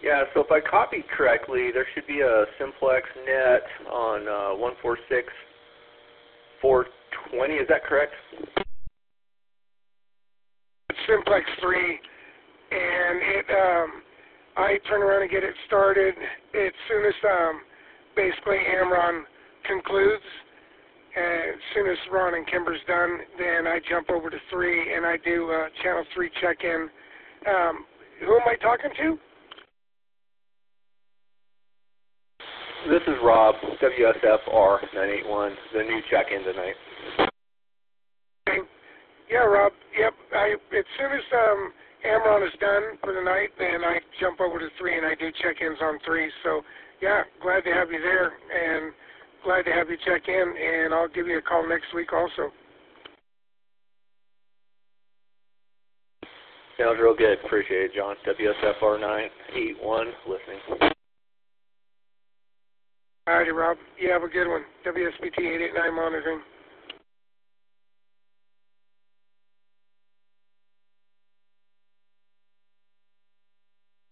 Yeah, so if I copied correctly, there should be a simplex net on 146.420. Is that correct? It's simplex 3, and I turn around and get it started as soon as basically Amron concludes. And as soon as Ron and Kimber's done, then I jump over to 3 and I do channel 3 check-in. Who am I talking to? This is Rob, WSFR 981, the new check-in tonight. Okay. Yeah, Rob. Yep. As soon as Amron is done for the night, then I jump over to 3 and I do check-ins on 3. So, yeah, glad to have you there and glad to have you check in, and I'll give you a call next week also. Sounds real good. Appreciate it, John. WSFR 981, listening. All righty, Rob. You have a good one. WSBT 889 monitoring.